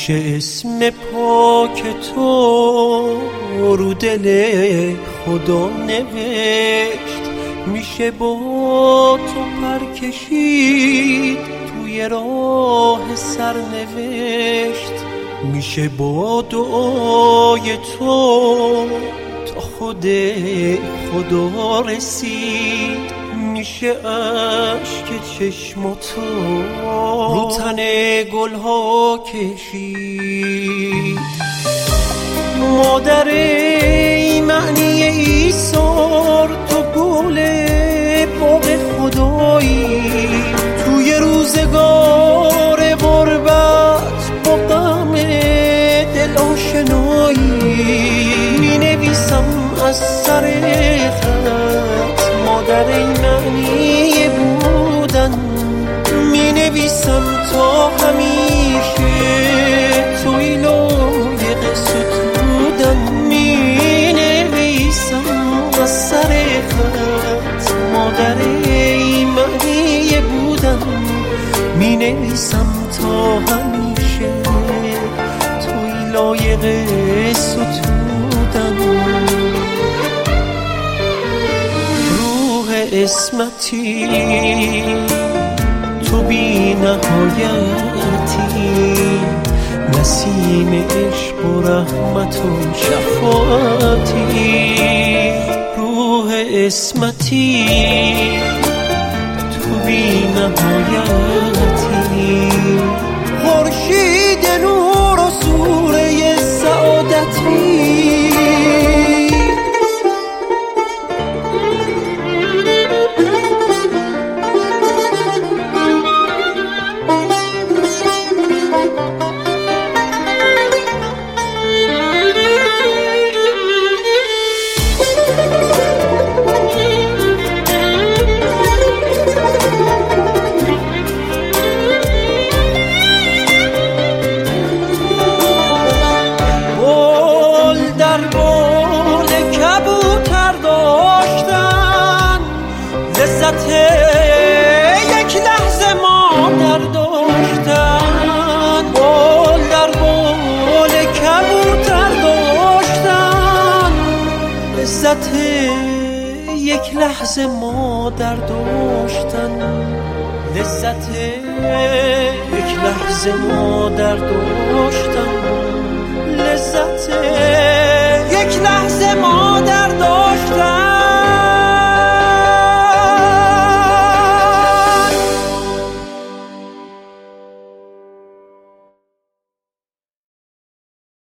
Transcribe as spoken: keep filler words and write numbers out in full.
میشه اسم پاک تو رو دل خدا نوشت، میشه با تو پر کشید توی راه سرنوشت، میشه با دعای تو تا خود خدا رسید، میشه عشق چشماتو رو تن گلها کشید. مادر ای معنی ایثار، تو گل باغ خدایی، توی روزگار غربت با غم دل آشنایی، می نویسم از سر خط مادر ای معنی بودن، می نویسم تا همیشه توی لایق ستودن، می نویسم از سر خط مادر ای معنی بودن، می نویسم تا همیشه توی لایق ستودن. اسمتی تو بی نهایتی، نسیم عشق و رحمت و شفاعتی. روح اسمتی تو بی نهایتی، خورشید نور و سوره سعادتی. یک لحظه مادر داشتن، بال در بال کبوتر داشتن، لذت یک لحظه مادر داشتن، لذت یک لحظه مادر داشتن، لذت